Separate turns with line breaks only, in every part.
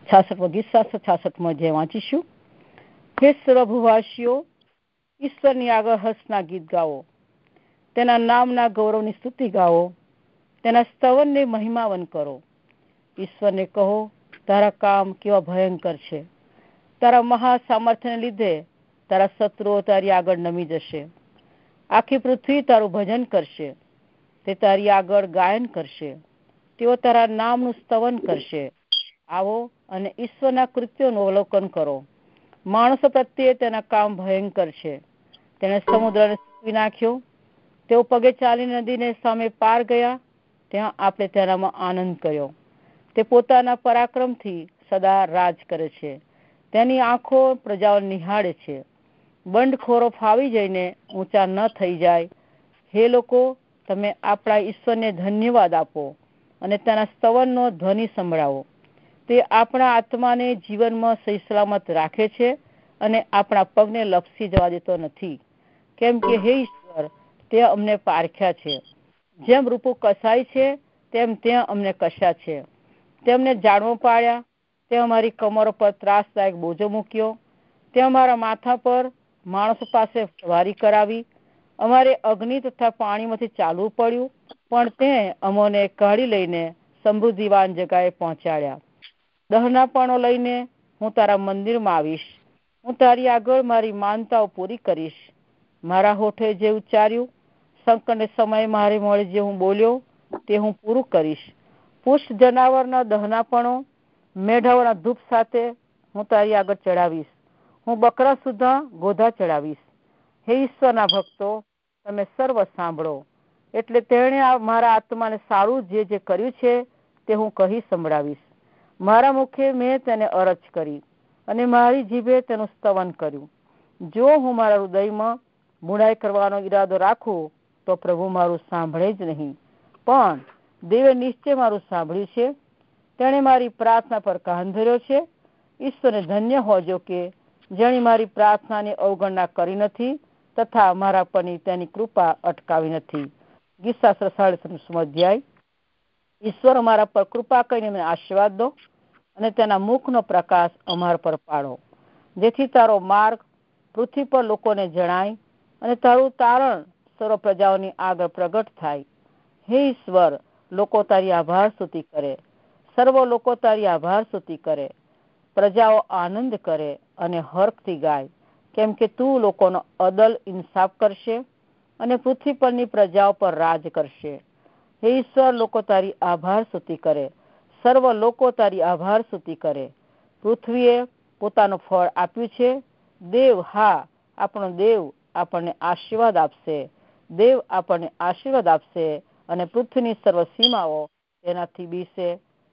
ગીત 766 જે વાંચીશું. હે સર્વભૂવાસીઓ, ઈશ્વરની આગળ હર્ષના ગીત ગાઓ, તેના નામના ગૌરવની સ્તુતિ ગાઓ, તેના સ્તવનને મહિમાવન કરો. ઈશ્વરને કહો, તારા કામ કેવા ભયંકર છે. તારા મહા સામર્થ્યને લીધે તારા શત્રુઓ તારી આગળ નમી જશે. આખી પૃથ્વી તારું ભજન કરશે. તે તારી આગળ ગાયન કરશે. તેઓ તારા નામનું સ્તવન કરશે. આવો અને ઈશ્વરના કૃત્યોનું અવલોકન કરો. માણસો પ્રત્યે તેના કામ ભયંકર છે. તેણે સમુદ્રને સૂકવી નાખ્યો. તેઓ પગે ચાલી નદીને સામે પાર ગયા. ત્યાં આપણે તેનામાં આનંદ કર્યો. તે પોતાના પરાક્રમથી સદા રાજ કરે છે. તેની આંખો પ્રજાઓ નિહાળે છે. બંડખોરો ફાવી જઈને ઊંચા ન થઈ જાય. હે લોકો, તમે આપણા ઈશ્વરને ધન્યવાદ આપો અને તેના સ્તવનનો ધ્વનિ સંભળાવો. તે આપણા આત્માને જીવનમાં સહી સલામત રાખે છે અને આપણા પગને લપસી જવા દેતો નથી. કેમ કે હે ઈશ્વર, તે અમને પારખ્યા છે. જેમ રૂપો કસાય છે તેમ ત્યાં અમને કશા છે. તેમને જાણવો પાડ્યા. તે અમારી કમરો પર ત્રાસદાયક બોજો મૂક્યો. તે અમારા માથા પર માણસો પાસે સવારી કરાવી. અમારે અગ્નિ તથા પાણીમાંથી ચાલવું પડ્યું, પણ તે અમોને કાઢી લઈને સમૃદ્ધિવાન જગાએ પહોંચાડ્યા. દહનાપણો લઈને હું તારા મંદિરમાં આવીશ. હું તારી આગળ મારી માનતાઓ પૂરી કરીશ. મારા હોઠે જે ઉચ્ચાર્યું, સંકટને સમયે મારી મોડે જે હું બોલ્યો, તે હું પૂરું કરીશ. પુષ્ટ જનાવરના દહનાપણો મેઢાઓના ધૂપ સાથે હું તારી આગળ ચડાવીશ. હું બકરા સુધા ગોધા ચડાવીશ. હે ઈશ્વરના ભક્તો, તમે સર્વ સાંભળો. એટલે તેણે મારા આત્માને સારું જે કર્યું છે તે હું કહી સંભળાવીશ. મારા મુખે મેં તેને અરજ કરી અને મારી જીભે તેનું સ્તવન કર્યું. જો હું મારા હૃદયમાં બુરાઈ કરવાનો ઈરાદો રાખું તો પ્રભુ મારું સાંભળે જ નહીં. પણ દેવે નિશ્ચય મારું સાંભળ્યું છે. તેણે મારી પ્રાર્થના પર કાન ધર્યો છે. ઈશ્વરને ધન્ય હોજો કે જેણે મારી પ્રાર્થનાની અવગણના કરી નથી તથા મારા પરની તેની કૃપા અટકાવી નથી. ગીત 737 અધ્યાય. ઈશ્વર અમારા પર કૃપા કરીને મને આશીર્વાદ દો અને તેના મુખનો પ્રકાશ અમારા પર પાડો, જેથી તારો માર્ગ પૃથ્વી પર લોકોને જણાય અને તારું તારણ સર્વ પ્રજાઓની આગળ પ્રગટ થાય. હે ઈશ્વર, લોકો તારી આભાર સ્તુતિ કરે. સર્વ લોકો તારી આભાર સ્તુતિ કરે. પ્રજાઓ આનંદ કરે અને હર્ષથી ગાય, કેમ કે તું લોકોનો અદલ ઇન્સાફ કરશે અને પૃથ્વી પરની પ્રજાઓ પર રાજ કરશે. હે ઈશ્વર, લોકો તારી આભાર સ્તુતિ કરે. સર્વ લોકો તારી આભાર સ્તુતિ કરે. પૃથ્વીએ પોતાનું ફળ આપ્યું છે. દેવ, હા, આપણો દેવ આપણને આશીર્વાદ આપશે. દેવ આપણને આશીર્વાદ આપશે અને પૃથ્વીની સર્વ સીમાઓ તેનાથી બીશે.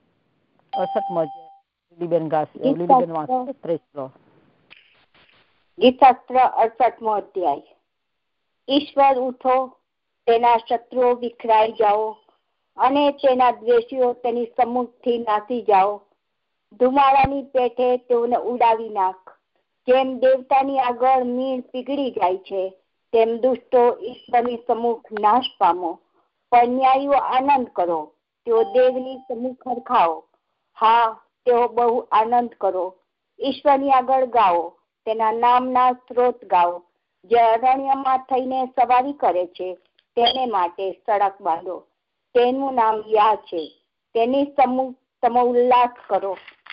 68
ગીતશાસ્ત્ર 68મો અધ્યાય. ઈશ્વર ઉઠો, તેના શત્રુઓ વિખરાઈ જાઓ અને તેના દ્વેષીઓ તેની સમ્મુખથી નાસી જાઓ. ધુમાડાની પેઠે તેઓને ઉડાવી નાખ. જેમ દેવતાની આગળ મીણ પીગળી જાય છે, તેમ દુષ્ટો ઈશ્વરની સમ્મુખ નાશ પામો. પણ ન્યાયીઓ આનંદ કરો, તેઓ દેવની સમ્મુખ હરખાઓ. હા, તેઓ બહુ આનંદ કરો. ઈશ્વરની આગળ ગાઓ, તેના નામના સ્ત્રોત ગાઓ. જે અરણ્યમાં થઈને સવારી કરે છે તેને માટે સડક બાંધો. તેનું નામ યાહ છે. તેની સમ્મુખ તમે ઉલ્લાસ કરો.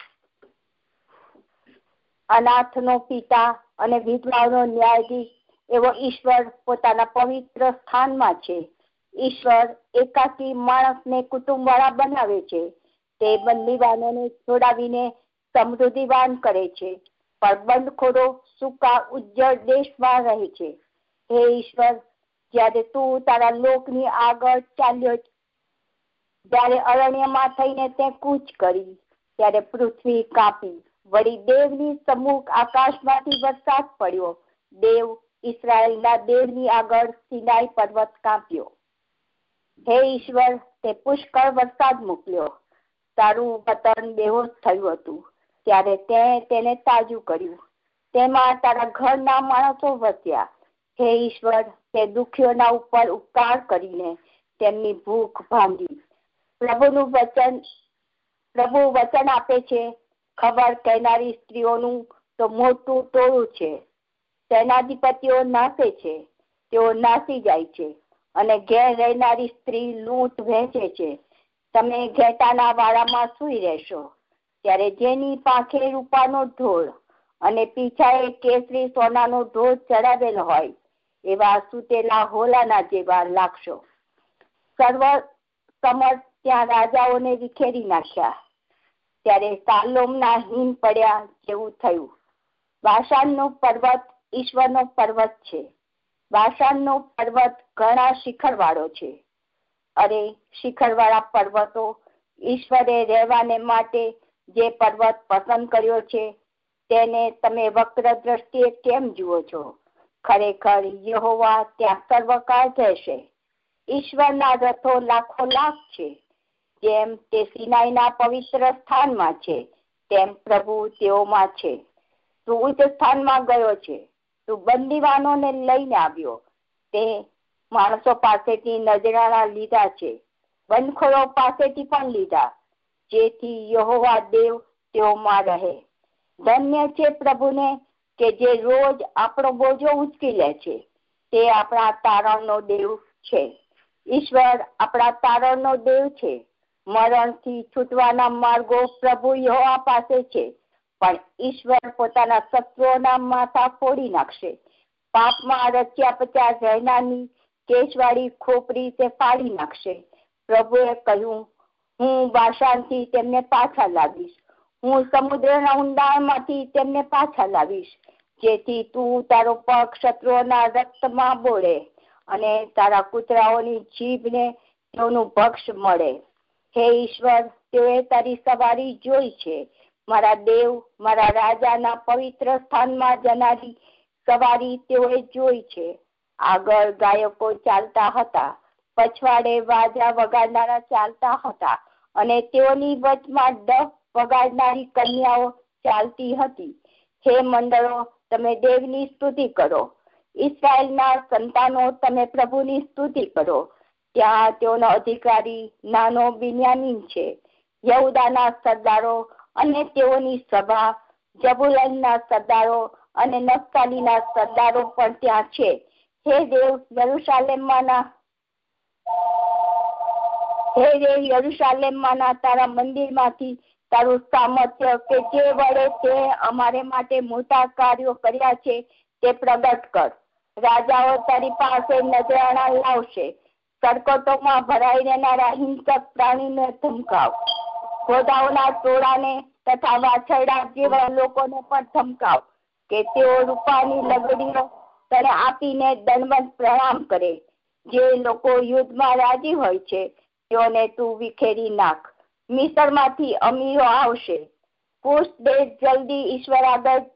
અનાથનો પિતા અને વિધવાઓનો ન્યાયાધીશ એવો ઈશ્વર પોતાના પવિત્ર સ્થાનમાં છે. ઈશ્વર એકાકી માણસને કુટુંબવાળા બનાવે છે. તે બંદીવાનોને છોડાવીને સમૃદ્ધિવાન કરે છે, પણ બંધખોરો સૂકા ઉજ્જળ દેશમાં રહે છે. હે ઈશ્વર, જ્યારે તું તારા લોકની આગળ ચાલ્યો, જ્યારે અરણ્યમાં થઈને તે કૂચ કરી, ત્યારે પૃથ્વી કાપી. વળી દેવની સમ્મુખ આકાશમાંથી વરસાદ પડ્યો. દેવ ઇસ્રાયેલના દેવની આગળ સિનાઈ પર્વત કાપ્યો. હે ઈશ્વર, તે પુષ્કળ વરસાદ મોકલ્યો. તારું વતન બેહોશ થયું હતું ત્યારે તે તેને તાજું કર્યું. તેમાં તારા ઘરના માણસો વસ્યા. હે ઈશ્વર, તે દુઃખીઓના ઉપર ઉપકાર કરીને તેમની ભૂખ ભાંગી. પ્રભુ વચન આપે છે, ખબર કહેનારી સ્ત્રીઓનું તો મોટું ટોળું છે. સેનાધિપતિઓ નાસે છે, તેઓ નાસી જાય છે, અને ઘેર રહેનારી સ્ત્રી લૂંટ વહેંચે છે. તમે ઘેટાના વાડામાં સૂઈ રહેશો, ત્યારે જેની પાંખે રૂપાનો ઢોળ અને પીછાએ કેસરી સોનાનો ઢોળ ચડાવેલો હોય એવા સૂતેલા હોલાના જેવા લાગશો. સર્વ સમર્થ ત્યાં રાજાઓને વિખેરી નાખ્યા. ત્યારે સાલોમના હિમ પડ્યા જેવું થયું. બાશાનનો પર્વત ઈશ્વરનો પર્વત છે. બાશાનનો પર્વત ઘણા શિખરવાળો છે. અરે શિખરવાળા પર્વતો, ઈશ્વરે રહેવાને માટે જે પર્વત પસંદ કર્યો છે તેને તમે વક્ર દ્રષ્ટિએ કેમ જુઓ છો? ખરેખર યહોવા ત્યાં સર્વકાળ રહેશે. ઈશ્વરના રથો લાખો લાખ છે. જેમ તે સિનાઈના પવિત્ર સ્થાનમાં છે, તેમ પ્રભુ તેઓમાં છે. તું ઉચ્ચ સ્થાનમાં ગયો છે. તું બંદીવાનોને લઈને આવ્યો. તે માણસો પાસેથી નજરાણા લીધા છે, બંધખોરો પાસેથી પણ લીધા, જેથી યહોવા દેવ તેઓમાં રહે. ધન્ય છે પ્રભુને કે જે રોજ આપણો બોજો ઉચકી લે છે. તે આપણા તારણનો દેવ છે. ઈશ્વર આપણા તારણનો દેવ છે. મરણથી છૂટવાના માર્ગો પ્રભુ યહોવા પાસે છે, પણ ઈશ્વર પોતાના શત્રુઓના માથા ફોડી નાખશે. પાપમાં રચ્યા પચ્યા રહેનારની કેશવાળી ખોપરી તે ફાડી નાખશે. પ્રભુએ કહ્યું, હું બાશાનથી તેમને પાછા લાવીશ. હું સમુદ્રના ઊંડાણમાંથી તેમને પાછા લાવીશ, જેથી તું તારો પગ શત્રુઓના રક્તમાં બોળે અને તારા કૂતરાઓની જીભને તેઓનું ભક્ષ મળે. હે ઈશ્વર, તેઓએ તારી સવારી જોઈ છે. મારા દેવ, મારા રાજાના પવિત્ર સ્થાનમાં જનારી સવારી તેઓએ જોઈ છે. આગળ ગાયકો ચાલતા હતા, પછવાડે વાજા વગાડનારા ચાલતા હતા, અને તેઓની વચમાં ડફ વગાડનારી કન્યાઓ ચાલતી હતી. હે મંડળો, તમે દેવની સ્તુતિ કરો. ઈસ્રાયેલના સંતાનો, તમે પ્રભુની સ્તુતિ કરો. ત્યાં તેઓનો અધિકારી નાનો બિન્યામીન છે. યહૂદાના સરદારો અને તેઓની સભા, જબુલનના સરદારો અને નફતાલીના સરદારો પણ ત્યાં છે. હે દેવ, યરૂશાલેમમાંના તારા મંદિરમાંથી તારું સામર્થ્ય કે જે વડે તે અમારે માટે મોટા કાર્યો કર્યા છે તે પ્રગટ કર. રાજાઓ તારી પાસે નજરાણા લાવશે. સરકટોમાં ભરાઈ રહેનારા હિંસક પ્રાણીને ધમકાવ. ઘોડાઓના ટોળાને તથા વાછરડા જેવા લોકોને પણ ધમકાવ, કે તેઓ રૂપાની લગડીઓ તને આપીને દંડવત પ્રણામ કરે. જે લોકો યુદ્ધમાં રાજી હોય છે તેઓને તું વિખેરી નાખ. મિસરમાંથી અમીરો આવશે. કુશ દેશ જલ્દી ઈશ્વર આગળ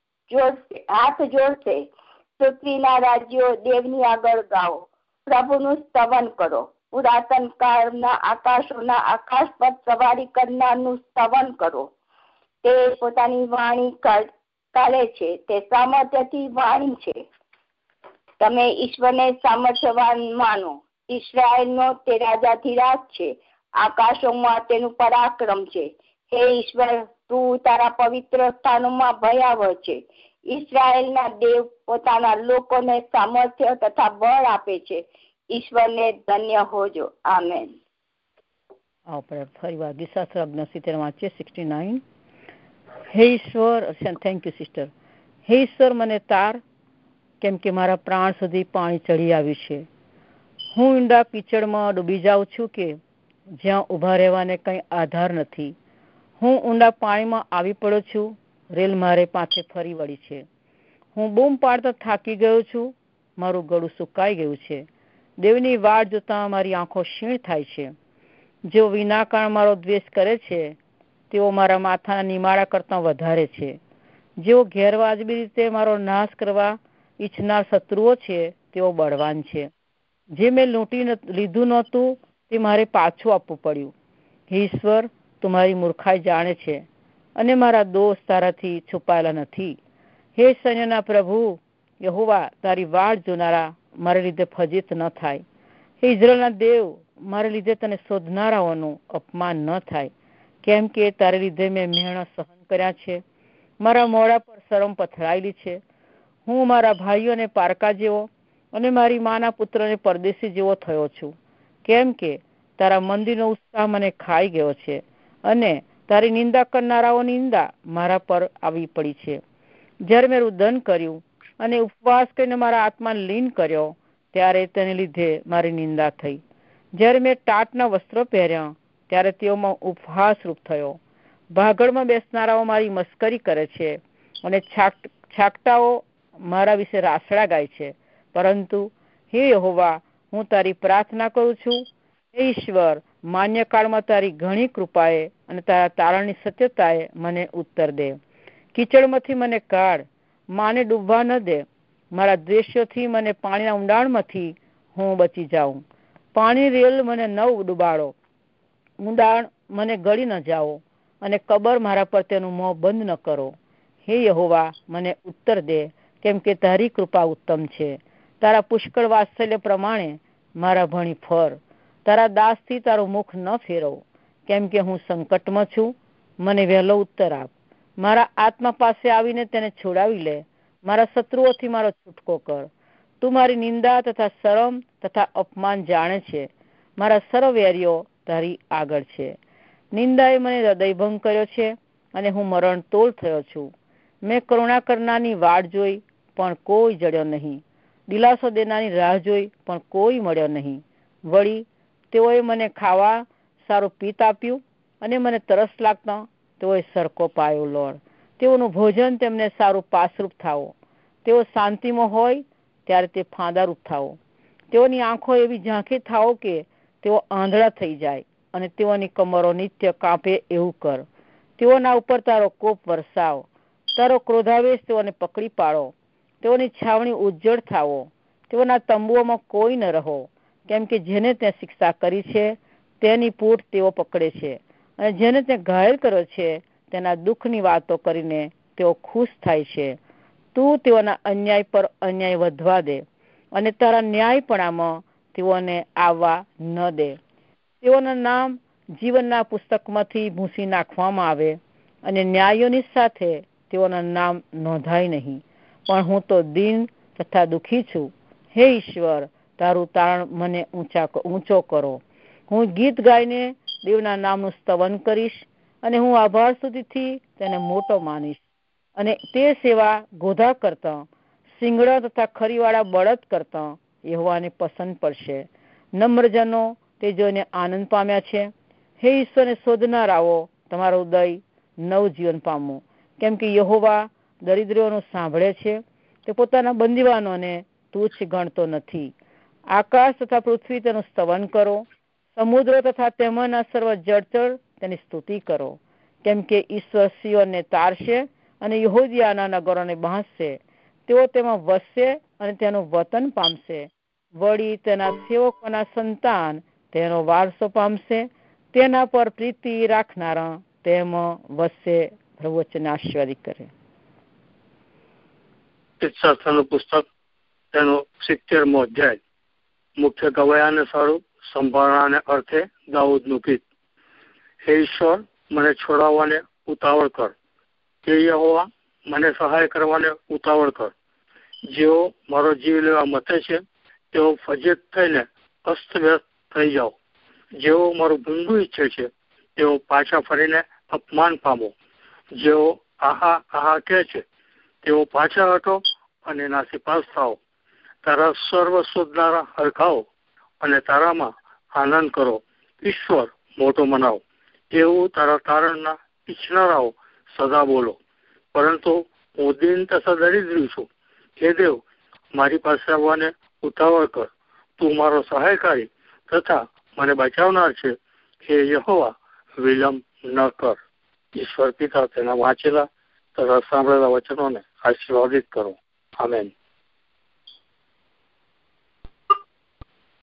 હાથ જોડશે. પૃથ્વીના રાજ્યો દેવની આગળ ગાઓ. પ્રભુનું સ્તવન કરો. પુરાતન કાળના આકાશોના આકાશ પર સવારી કરનારનું સ્તવન કરો. તે પોતાની વાણી કાઢે છે. તે સામર્થ્યથી વાણી છે. તમે ઈશ્વરને સામર્થ્યવાન માનો. ઈસરાયેલનો તે રાજાધિરાજ છે. આકાશોમાં તેનું પરાક્રમ છે. હે ઈશ્વર, તું તારા પવિત્ર સ્થાનોમાં ભયાવહ છે. ઈસરાયેલના દેવ પોતાના લોકોને સામર્થ્ય તથા બળ આપે છે. ઈશ્વરને ધન્ય હોજો. આમેન.
ફરી વાર ગીતશાસ્ત્ર 69 વાંચીએ 69. હે ઈશ્વર, થેન્ક યુ સિસ્ટર. હે ઈશ્વર, મને તાર, કેમ કે મારા પ્રાણ સુધી પાણી ચડી આવ્યું છે. હું ઊંડા કીચડમાં ડૂબી જાઉં છું કે જ્યાં ઊભા રહેવાને કંઈ આધાર નથી. હું ઊંડા પાણીમાં આવી પડ્યો છું. રેલ મારે પાછે ફરી વળી છે. હું બૂમ પાડતા થાકી ગયો છું. મારું ગળું સુકાઈ ગયું છે. દેવની વાટ જોતા મારી આંખો ક્ષીણ થાય છે. જેઓ વિનાકારણ મારો દ્વેષ કરે છે તેઓ મારા માથાના નિમાડા કરતાં વધારે છે. જેઓ ગેરવાજબી રીતે મારો નાશ કરવા ઈચ્છનાર શત્રુઓ છે તેઓ બળવાન છે. જે મેં લૂંટી લીધું નહોતું તે મારે પાછું આપવું પડ્યું. હે ઈશ્વર, તું મારી મૂર્ખાઈ જાણે છે અને મારા દોષ તારાથી છુપાયેલા નથી. હે સૈન્યના પ્રભુ યહોવા, તારી વાટ જોનારા મારા લીધે ફજીત ન થાય. હે ઇઝરાયલના દેવ, મારા લીધે તને શોધનારાઓનું અપમાન ન થાય. કેમ કે તારે લીધે મેં મહેનત સહન કર્યા છે. મારા મોઢા પર શરમ પથરાયેલી છે. હું મારા ભાઈઓને પારકા જેવો અને મારી માના પુત્રને પરદેશી જેવો થયો છું. કેમ કે તારા મંદિરનો ઉત્સાહ મને ખાઈ ગયો છે અને તારી નિંદા કરનારાઓની નિંદા મારા પર આવી પડી છે. જ્યારે મેં રુદન કર્યું અને ઉપવાસ કરીને મારા આત્માને લીન કર્યો, ત્યારે તેને લીધે મારી નિંદા થઈ. જ્યારે મેં ટાટના વસ્ત્રો પહેર્યા, ત્યારે તેઓમાં ઉપહાસ રૂપ થયો. ભાગળમાં બેસનારાઓ મારી મસ્કરી કરે છે અને છાકટાઓ મારા વિશે રાસડા ગાય છે. પરંતુ હે યહોવા, હું તારી પ્રાર્થના કરું છું. હે ઈશ્વર, માન્ય કાળમાં તારી ઘણી કૃપાએ અને તારા તારણની સત્યતાએ મને ઉત્તર દે. કીચડમાંથી મને કાઢ, માને ડૂબવા ન દે. મારા દ્વેષોથી મને પાણીના ઊંડાણમાંથી હું બચી જાઉં. પાણી રેલ મને ન ડૂબાડો, ઊંડાણ મને ગળી ન જાઓ અને કબર મારા પર તેનું મોં બંધ ન કરો. હે યહોવા, મને ઉત્તર દે, કેમ કે તારી કૃપા ઉત્તમ છે. તારા પુષ્કળ વાત્સલ્ય પ્રમાણે મારા ભણી ફર. તારા દાસથી તારું મુખ ન ફેરવ, કેમ કે હું સંકટમાં છું. મને વહેલો ઉત્તર આપ. મારા આત્મા પાસે આવીને તેને છોડાવી લે. મારા શત્રુઓથી મારો છૂટકો કર. તું મારી નિંદા તથા શરમ તથા અપમાન જાણે છે. મારા સર્વ વેરીઓ તારી આગળ છે. નિંદાએ મને હૃદયભંગ કર્યો છે અને હું મરણતોલ થયો છું. મેં કરુણા કરનારની વાટ જોઈ, પણ કોઈ જડ્યો નહીં. દિલાસો દેનારની રાહ જોઈ, પણ કોઈ મળ્યો નહીં. વળી તેઓએ મને ખાવા સારું પિત્ત આપ્યું અને મને તરસ લાગતા તેઓએ સરકો પાયો. લોર્ડ, તેઓનું ભોજન તેમને સારું પાસરૂપ થાવો. તેઓ શાંતિમાં હોય ત્યારે તે ફાંદારૂપ થાવો. તેઓની આંખો એવી ઝાંખી થાવો કે તેઓ આંધળા થઈ જાય અને તેઓની કમરો નિત્ય કાપે એવું કર. તેઓના ઉપર તારો કોપ વરસાવ. તારો ક્રોધાવેશ તેઓને પકડી પાડો. તેઓની છાવણી ઉજ્જડ થાવો. તેઓના તંબુઓમાં કોઈ ન રહો, કેમ કે જેને તે શિક્ષા કરી છે તેની પૂઠ તેઓ પકડે છે અને જેને તે ઘાયલ કર્યો છે તેના દુઃખની વાતો કરીને તેઓ ખુશ થાય છે. તું તેઓના અન્યાય પર અન્યાય વધવા દે અને તારા ન્યાયપણામાં તેઓને આવવા ન દે. તેઓના નામ જીવનના પુસ્તકમાંથી ભૂંસી નાખવામાં આવે અને ન્યાયોની સાથે તેઓના નામ નોંધાય નહીં. પણ હું તો દીન તથા દુઃખી છું. હે ઈશ્વર, તારું તારણ મને ઊંચો કરો. હું ગીત ગાઈને દેવના નામનું સ્તવન કરીશ અને હું આભાર સુધીથી તેને મોટો માનીશ. અને તે સેવા ગોધા કરતા, સિંગડા તથા ખરીવાળા બળદ કરતા યહોવાને પસંદ પડશે. નમ્રજનો તે જોઈને આનંદ પામ્યા છે. હે ઈશ્વરને શોધનારાઓ, તમારો ઉદય નવજીવન પામો, કેમ કે યહોવા દરિદ્રોનું સાંભળે છે. તે પોતાના બંદીવાનોને તુચ્છ ગણતો નથી. આકાશ તથા પૃથ્વી તેનું સ્તવન કરો. સમુદ્ર તથા તેમાંના સર્વ જળચર તેની સ્તુતિ કરો. કેમ કે ઈશ્વર સિયોનને તારશે અને યહૂદિયાના નગરોને બાંધશે. તેઓ તેમાં વસશે અને તેનું વતન પામશે. વળી તેના સેવકોના સંતાન તેનો વારસો પામશે. તેના પર પ્રીતિ રાખનારા તેમાં વસશે. પ્રભુ વચન આશીર્વાદિત કરે.
ઈચ્છાસ્થાનું પુસ્તક તેનો 70મો અધ્યાય. મુખ્ય ગવાયાને સારું સંભાળવાને અર્થે દાઉદનું ગીત. હે ઈશ્વર, મને છોડાવવાને ઉતાવળ કર. હે યહોવા, મને સહાય કરવાને ઉતાવળ કર. જેઓ મારો જીવ લેવા મથે છે તેઓ ફજેત થઈને અસ્તવ્યસ્ત થઈ જાઓ. જેઓ મારું ભૂંડું ઈચ્છે છે તેઓ પાછા ફરીને અપમાન પામો. જેઓ આહા આહા કહે છે તેઓ પાછા હટો અને નાસીપાસ થાઓ. તારા સર્વ શોધનારા હરખાઓ અને તારામાં આનંદ કરો. ઈશ્વર મોટો મનાવો. એવું તારા તારણના ઈચ્છનારાઓ સદા બોલો. પરંતુ હું દીન તથા દરિદ્રી છું. હે દેવ, મારી પાસે આવવાને ઉતાવળ કર. તું મારો સહાયકારી તથા મને બચાવનાર છે. હે યહોવા, વિલંબ ન કર. ઈશ્વર પિતા તેના વાંચેલા તથા સાંભળેલા વચનોને આશીર્વાદિત કરો. આમેન.